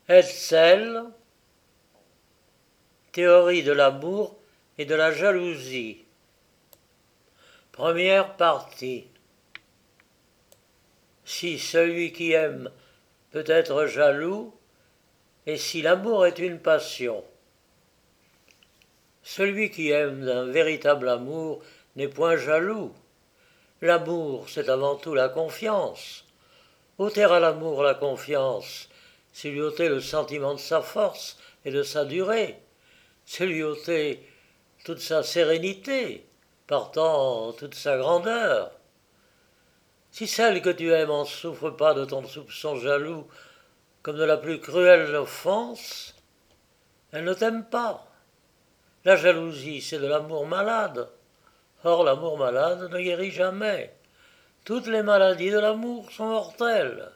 Hetzel, théorie de l'amour et de la jalousie. Première partie. Si celui qui aime peut être jaloux, et si l'amour est une passion. Celui qui aime d'un véritable amour n'est point jaloux. L'amour, c'est avant tout la confiance. Ôter à l'amour la confiance, c'est lui ôter le sentiment de sa force et de sa durée. C'est lui ôter toute sa sérénité, partant toute sa grandeur. Si celle que tu aimes en souffre pas de ton soupçon jaloux comme de la plus cruelle offense, elle ne t'aime pas. La jalousie, c'est de l'amour malade. Or, l'amour malade ne guérit jamais. Toutes les maladies de l'amour sont mortelles.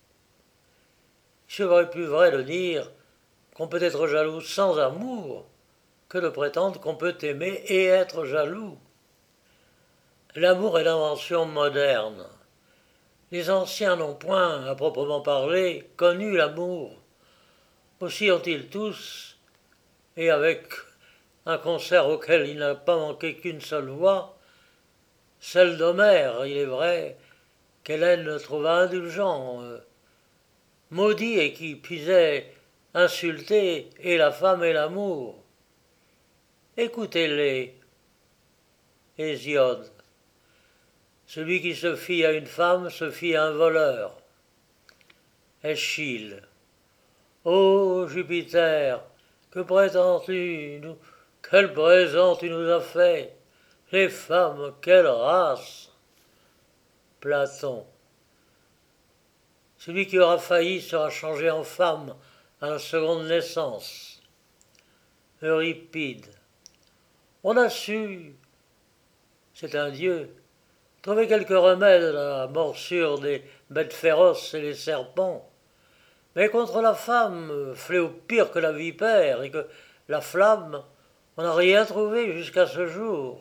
Il serait plus vrai de dire qu'on peut être jaloux sans amour que de prétendre qu'on peut aimer et être jaloux. L'amour est l'invention moderne. Les anciens n'ont point, à proprement parler, connu l'amour. Aussi ont-ils tous, et avec un concert auquel il n'a pas manqué qu'une seule voix, celle d'Homère, il est vrai, qu'Hélène trouva indulgent, maudit et qui puisait insulter et la femme et l'amour. Écoutez-les, Hésiode. Celui qui se fie à une femme se fie à un voleur. Eschyle. Ô Jupiter, que prétends-tu, quel présent tu nous as fait? Les femmes, quelle race! Platon. Celui qui aura failli sera changé en femme à la seconde naissance. Euripide. On a su, c'est un dieu, trouver quelques remèdes à la morsure des bêtes féroces et les serpents. Mais contre la femme, fléau pire que la vipère et que la flamme, on n'a rien trouvé jusqu'à ce jour.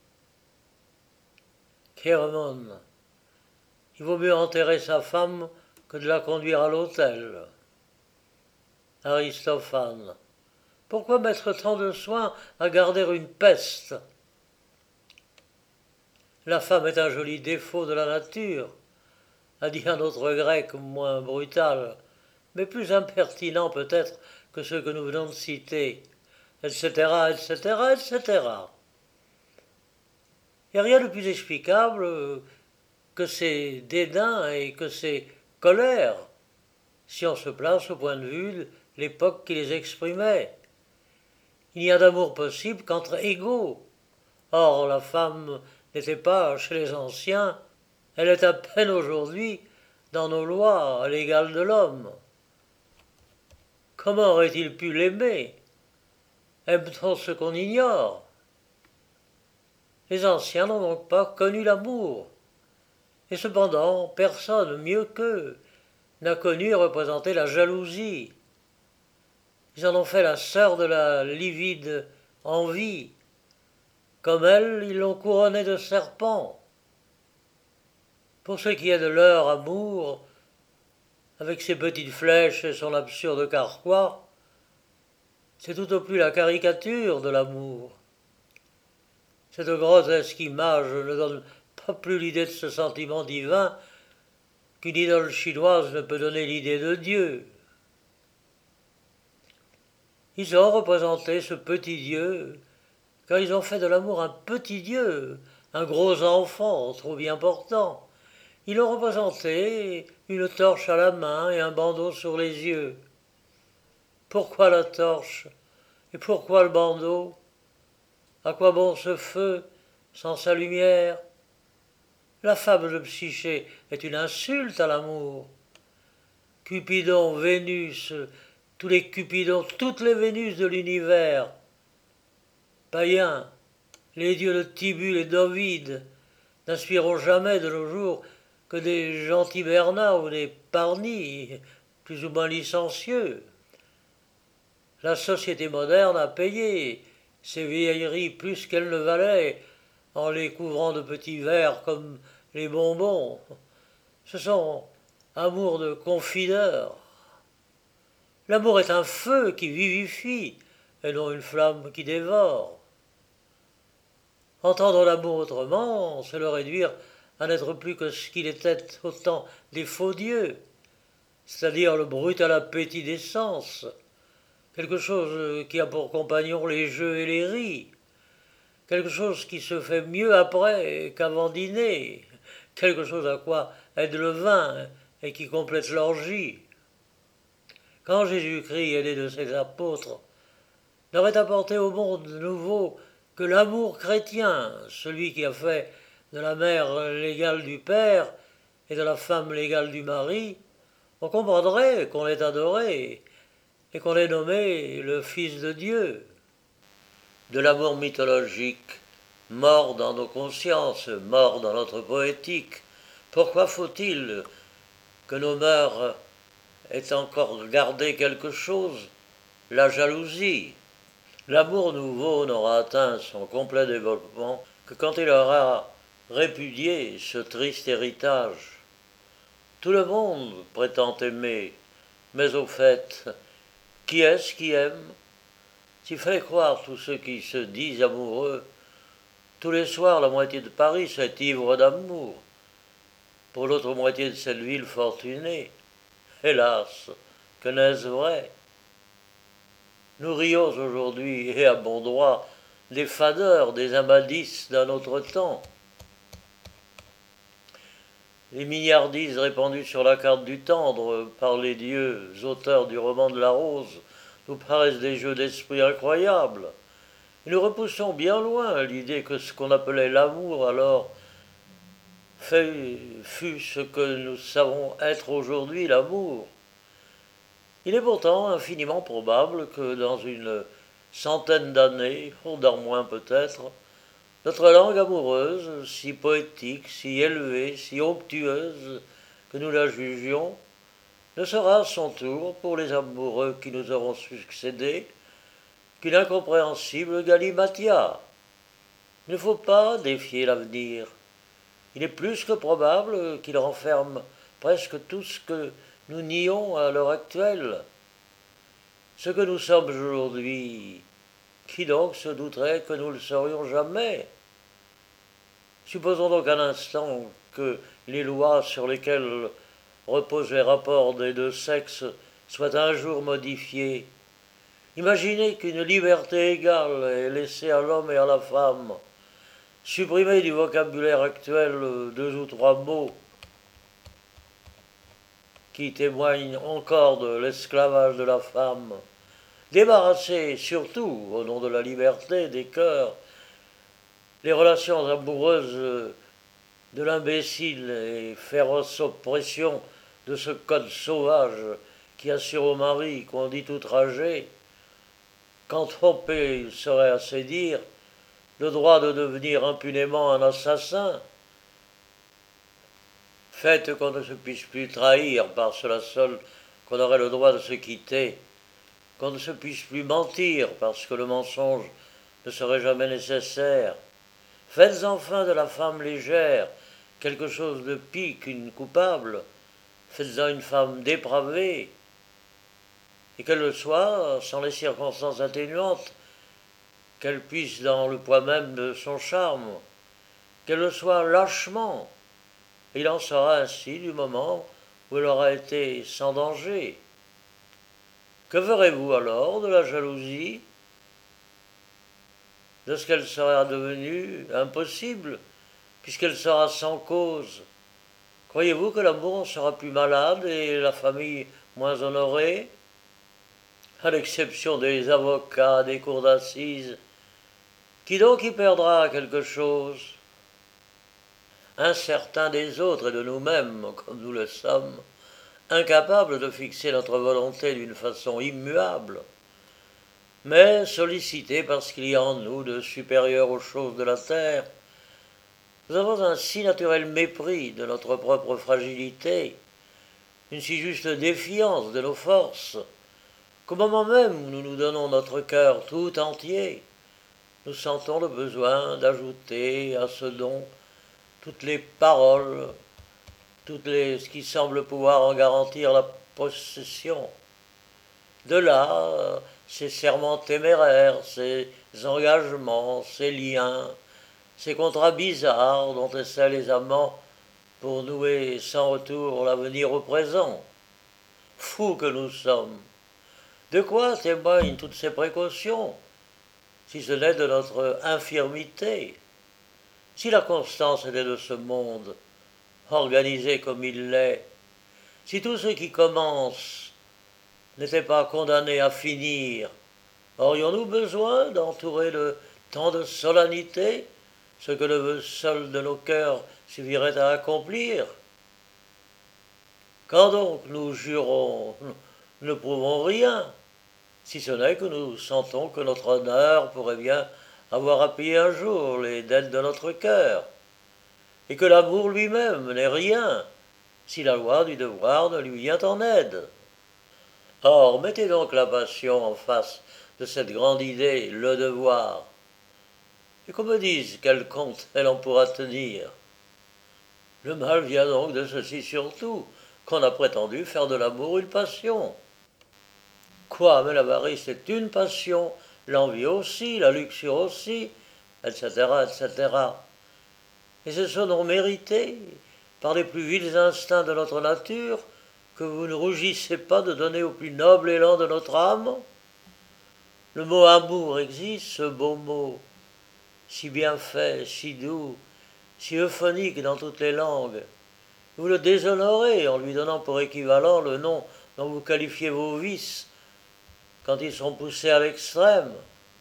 Chéronome. Il vaut mieux enterrer sa femme que de la conduire à l'autel. Aristophane. Pourquoi mettre tant de soin à garder une peste? La femme est un joli défaut de la nature, a dit un autre grec moins brutal, mais plus impertinent peut-être que ceux que nous venons de citer, etc., etc., etc. Il n'y a rien de plus explicable que ces dédains et que ces colères, si on se place au point de vue de l'époque qui les exprimait. Il n'y a d'amour possible qu'entre égaux. Or, la femme n'était pas, chez les anciens, elle est à peine aujourd'hui, dans nos lois, à l'égal de l'homme. Comment aurait-il pu l'aimer? Aime-t-on ce qu'on ignore? Les anciens n'ont donc pas connu l'amour. Et cependant, personne mieux qu'eux n'a connu et représenté la jalousie. Ils en ont fait la sœur de la livide envie. Comme elle, ils l'ont couronnée de serpents. Pour ce qui est de leur amour, avec ses petites flèches et son absurde carquois, c'est tout au plus la caricature de l'amour. Cette grotesque image ne donne pas plus l'idée de ce sentiment divin qu'une idole chinoise ne peut donner l'idée de Dieu. Ils ont représenté ce petit Dieu, car ils ont fait de l'amour un petit Dieu, un gros enfant trop bien portant. Ils l'ont représenté une torche à la main et un bandeau sur les yeux. Pourquoi la torche? Et pourquoi le bandeau? À quoi bon ce feu sans sa lumière? La fable de Psyché est une insulte à l'amour. Cupidon, Vénus, tous les Cupidons, toutes les Vénus de l'univers. Païens, les dieux de Tibulle et d'Ovide n'inspireront jamais de nos jours que des gentils Bernats ou des Parnis, plus ou moins licencieux. La société moderne a payé ces vieilleries plus qu'elles ne valaient en les couvrant de petits verres comme les bonbons. Ce sont amours de confideurs. L'amour est un feu qui vivifie, et non une flamme qui dévore. Entendre l'amour autrement, c'est le réduire à n'être plus que ce qu'il était au temps des faux dieux, c'est-à-dire le brutal appétit des sens, quelque chose qui a pour compagnon les jeux et les ris, quelque chose qui se fait mieux après qu'avant dîner, quelque chose à quoi aide le vin et qui complète l'orgie. Quand Jésus-Christ, aidé de ses apôtres, n'aurait apporté au monde nouveau que l'amour chrétien, celui qui a fait de la mère l'égale du père et de la femme l'égale du mari, on comprendrait qu'on l'ait adoré et qu'on l'ait nommé le Fils de Dieu. De l'amour mythologique, mort dans nos consciences, mort dans notre poétique, pourquoi faut-il que nos mœurs aient encore gardé quelque chose, la jalousie? L'amour nouveau n'aura atteint son complet développement que quand il aura répudié ce triste héritage. Tout le monde prétend aimer, mais au fait, qui est-ce qui aime? S'il fallait croire tous ceux qui se disent amoureux, tous les soirs la moitié de Paris serait ivre d'amour, pour l'autre moitié de cette ville fortunée. Hélas, que n'est-ce vrai? Nous rions aujourd'hui, et à bon droit, des fadeurs, des amadis d'un autre temps. Les milliardises répandues sur la carte du tendre par les dieux, auteurs du roman de la rose, nous paraissent des jeux d'esprit incroyables. Et nous repoussons bien loin l'idée que ce qu'on appelait l'amour alors fut ce que nous savons être aujourd'hui l'amour. Il est pourtant infiniment probable que dans une centaine d'années, ou dans moins peut-être, notre langue amoureuse, si poétique, si élevée, si onctueuse que nous la jugions, ne sera à son tour, pour les amoureux qui nous auront succédé, qu'une incompréhensible galimatia. Il ne faut pas défier l'avenir. Il est plus que probable qu'il renferme presque tout ce que nous nions à l'heure actuelle. Ce que nous sommes aujourd'hui, qui donc se douterait que nous le serions jamais? Supposons donc un instant que les lois sur lesquelles reposent les rapports des deux sexes soient un jour modifiées. Imaginez qu'une liberté égale est laissée à l'homme et à la femme. Supprimez du vocabulaire actuel 2 ou 3 mots qui témoignent encore de l'esclavage de la femme. Débarrasser surtout, au nom de la liberté, des cœurs, les relations amoureuses de l'imbécile et féroce oppression de ce code sauvage qui assure au mari qu'on dit outragé, qu'en tromper il serait assez dire, le droit de devenir impunément un assassin. Faites qu'on ne se puisse plus trahir par cela seul qu'on aurait le droit de se quitter, qu'on ne se puisse plus mentir parce que le mensonge ne serait jamais nécessaire. Faites enfin de la femme légère quelque chose de pis qu'une coupable. Faites-en une femme dépravée, et qu'elle le soit sans les circonstances atténuantes, qu'elle puisse dans le poids même de son charme, qu'elle le soit lâchement. Il en sera ainsi du moment où elle aura été sans danger. Que ferez-vous alors de la jalousie, de ce qu'elle sera devenue impossible, puisqu'elle sera sans cause? Croyez-vous que l'amour en sera plus malade et la famille moins honorée? À l'exception des avocats des cours d'assises, qui donc y perdra quelque chose? Incertains des autres et de nous-mêmes, comme nous le sommes, incapables de fixer notre volonté d'une façon immuable, mais sollicités parce qu'il y a en nous de supérieur aux choses de la terre, nous avons un si naturel mépris de notre propre fragilité, une si juste défiance de nos forces, qu'au moment même où nous nous donnons notre cœur tout entier, nous sentons le besoin d'ajouter à ce don toutes les paroles, ce qui semble pouvoir en garantir la possession. De là, ces serments téméraires, ces engagements, ces liens, ces contrats bizarres dont essaient les amants pour nouer sans retour l'avenir au présent. Fous que nous sommes. De quoi témoignent toutes ces précautions, si ce n'est de notre infirmité? Si la constance était de ce monde, organisé comme il l'est, si tout ce qui commence n'était pas condamné à finir, aurions-nous besoin d'entourer de tant de solennité ce que le vœu seul de nos cœurs suffirait à accomplir? Quand donc nous jurons, nous ne prouvons rien, si ce n'est que nous sentons que notre honneur pourrait bien avoir à payer un jour les dettes de notre cœur, et que l'amour lui-même n'est rien, si la loi du devoir ne lui vient en aide. Or, mettez donc la passion en face de cette grande idée, le devoir, et qu'on me dise quel compte elle en pourra tenir. Le mal vient donc de ceci surtout, qu'on a prétendu faire de l'amour une passion. Quoi, mais l'avarice est une passion, l'envie aussi, la luxure aussi, etc., etc. Et c'est ce nom mérité, par les plus vils instincts de notre nature, que vous ne rougissez pas de donner au plus noble élan de notre âme? Le mot amour existe, ce beau mot, si bien fait, si doux, si euphonique dans toutes les langues. Vous le déshonorez en lui donnant pour équivalent le nom dont vous qualifiez vos vices quand ils sont poussés à l'extrême.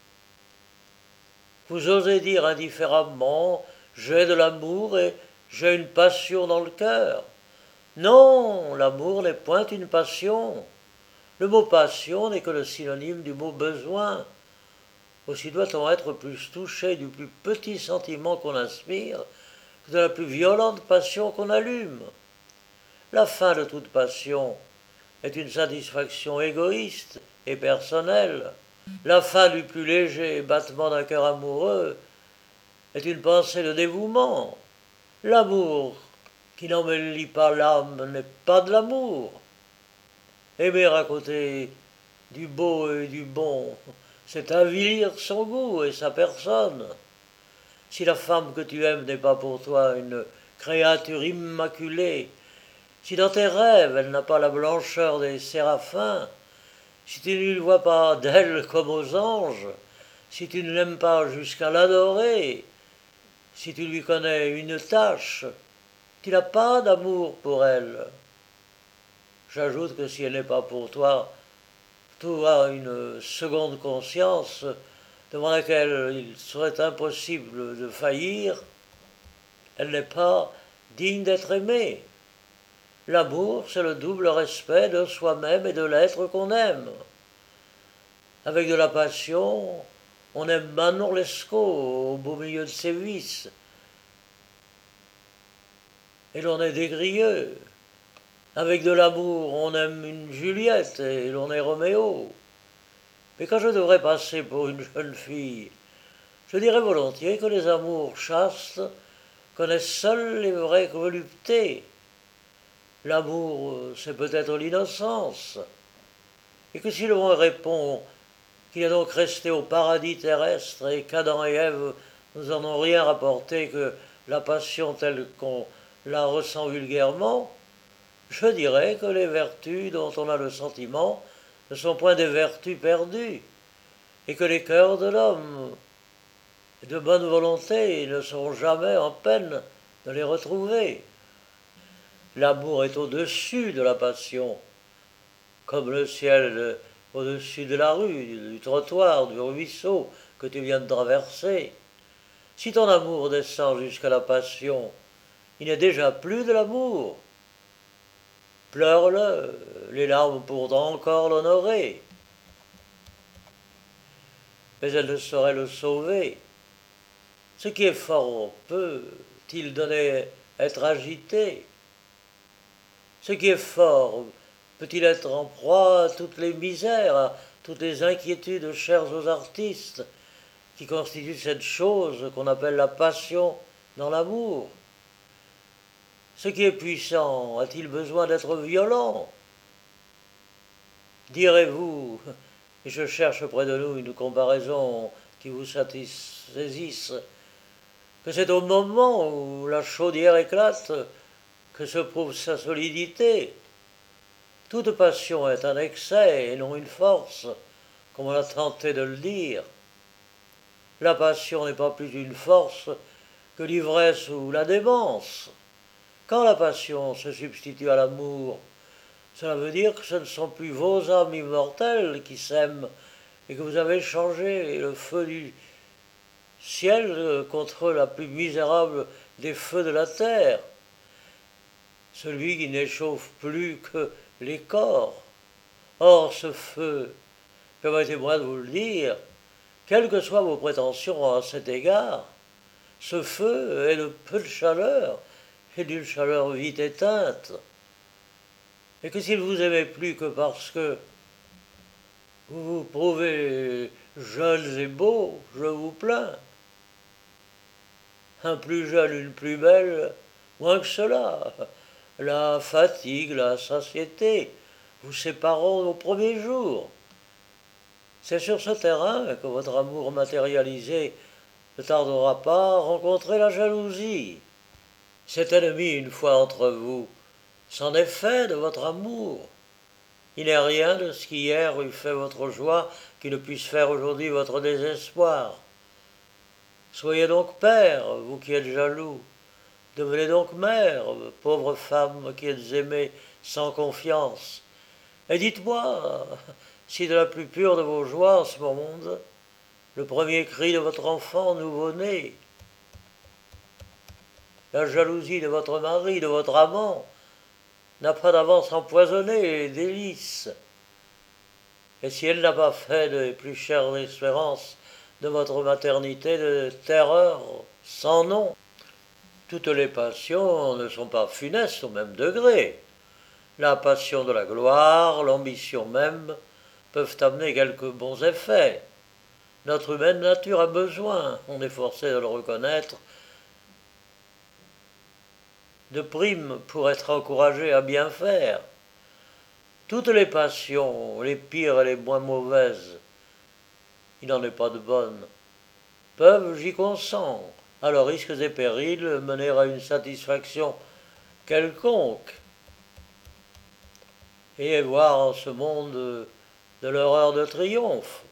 Vous osez dire indifféremment « j'ai de l'amour et j'ai une passion dans le cœur ». Non, l'amour n'est point une passion. Le mot passion n'est que le synonyme du mot besoin. Aussi doit-on être plus touché du plus petit sentiment qu'on inspire que de la plus violente passion qu'on allume. La fin de toute passion est une satisfaction égoïste et personnelle. La fin du plus léger battement d'un cœur amoureux est une pensée de dévouement. L'amour qui n'embellit pas l'âme n'est pas de l'amour. Aimer à côté du beau et du bon, c'est avilir son goût et sa personne. Si la femme que tu aimes n'est pas pour toi une créature immaculée, si dans tes rêves elle n'a pas la blancheur des séraphins, si tu ne lui vois pas d'elle comme aux anges, si tu ne l'aimes pas jusqu'à l'adorer, si tu lui connais une tâche, tu n'as pas d'amour pour elle. J'ajoute que si elle n'est pas pour toi, tu as une seconde conscience devant laquelle il serait impossible de faillir. Elle n'est pas digne d'être aimée. L'amour, c'est le double respect de soi-même et de l'être qu'on aime. Avec de la passion, on aime Manon Lescaut au beau milieu de ses vices. Et l'on est des Grieux. Avec de l'amour, on aime une Juliette et l'on est Roméo. Mais quand je devrais passer pour une jeune fille, je dirais volontiers que les amours chastes connaissent seuls les vraies voluptés. L'amour, c'est peut-être l'innocence. Et que si l'on répond qu'il est donc resté au paradis terrestre et qu'Adam et Ève nous en ont rien rapporté que la passion telle qu'on la ressent vulgairement, je dirais que les vertus dont on a le sentiment ne sont point des vertus perdues, et que les cœurs de l'homme de bonne volonté ne seront jamais en peine de les retrouver. L'amour est au-dessus de la passion, comme le ciel au-dessus de la rue, du trottoir, du ruisseau que tu viens de traverser. Si ton amour descend jusqu'à la passion, il n'est déjà plus de l'amour. Pleure-le, les larmes pourront encore l'honorer. Mais elles ne sauraient le sauver. Ce qui est fort peut-il donner être agité? Ce qui est fort peut-il être en proie à toutes les misères, à toutes les inquiétudes chères aux artistes, qui constituent cette chose qu'on appelle la passion dans l'amour? Ce qui est puissant a-t-il besoin d'être violent? Direz-vous, et je cherche près de nous une comparaison qui vous saisisse, que c'est au moment où la chaudière éclate que se prouve sa solidité. Toute passion est un excès et non une force, comme on a tenté de le dire. La passion n'est pas plus une force que l'ivresse ou la démence. Quand la passion se substitue à l'amour, cela veut dire que ce ne sont plus vos âmes immortelles qui s'aiment et que vous avez changé le feu du ciel contre la plus misérable des feux de la terre, celui qui n'échauffe plus que les corps. Or, ce feu, permettez-moi de vous le dire, quelles que soient vos prétentions à cet égard, ce feu est de peu de chaleur et d'une chaleur vite éteinte. Et que s'il vous aimait plus que parce que vous vous prouvez jeunes et beaux, je vous plains. Un plus jeune, une plus belle, moins que cela. La fatigue, la satiété vous sépareront au premier jour. C'est sur ce terrain que votre amour matérialisé ne tardera pas à rencontrer la jalousie. Cet ennemi, une fois entre vous, c'en est fait de votre amour. Il n'est rien de ce qui hier eût fait votre joie qui ne puisse faire aujourd'hui votre désespoir. Soyez donc père, vous qui êtes jaloux. Devenez donc mère, pauvre femme qui êtes aimée sans confiance. Et dites-moi si de la plus pure de vos joies en ce monde, le premier cri de votre enfant nouveau-né, la jalousie de votre mari, de votre amant, n'a pas d'avance empoisonné les délices. Et si elle n'a pas fait des plus chères espérances de votre maternité de terreur sans nom, toutes les passions ne sont pas funestes au même degré. La passion de la gloire, l'ambition même, peuvent amener quelques bons effets. Notre humaine nature a besoin, on est forcé de le reconnaître, de primes pour être encouragé à bien faire. Toutes les passions, les pires et les moins mauvaises, il n'en est pas de bonnes, peuvent, j'y consens, à leurs risques et périls, mener à une satisfaction quelconque, et voir en ce monde de leur heure de triomphe,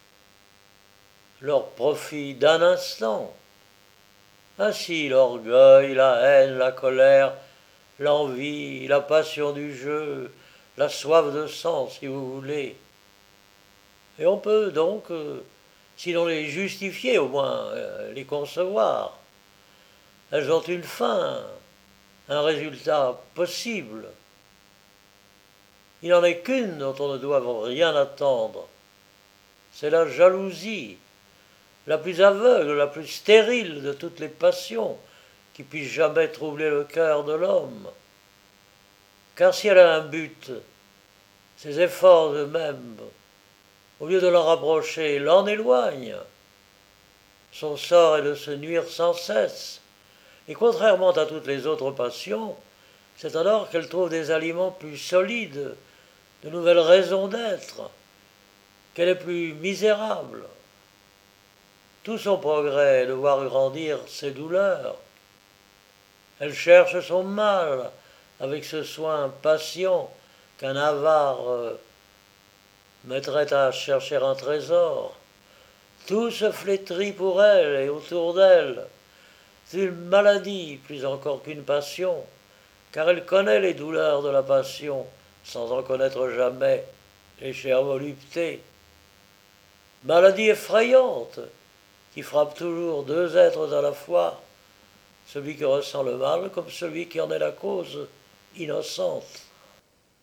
leur profit d'un instant. Ainsi l'orgueil, la haine, la colère, l'envie, la passion du jeu, la soif de sang, si vous voulez. Et on peut donc, sinon les justifier, au moins les concevoir. Elles ont une fin, un résultat possible. Il n'en est qu'une dont on ne doit rien attendre. C'est la jalousie, la plus aveugle, la plus stérile de toutes les passions qui puissent jamais troubler le cœur de l'homme. Car si elle a un but, ses efforts eux-mêmes, au lieu de l'en rapprocher, l'en éloignent. Son sort est de se nuire sans cesse. Et contrairement à toutes les autres passions, c'est alors qu'elle trouve des aliments plus solides, de nouvelles raisons d'être, qu'elle est plus misérable. Tout son progrès est de voir grandir ses douleurs. Elle cherche son mal avec ce soin patient qu'un avare mettrait à chercher un trésor. Tout se flétrit pour elle et autour d'elle. C'est une maladie plus encore qu'une passion, car elle connaît les douleurs de la passion sans en connaître jamais les chères voluptés. Maladie effrayante qui frappe toujours deux êtres à la fois, celui qui ressent le mal comme celui qui en est la cause innocente.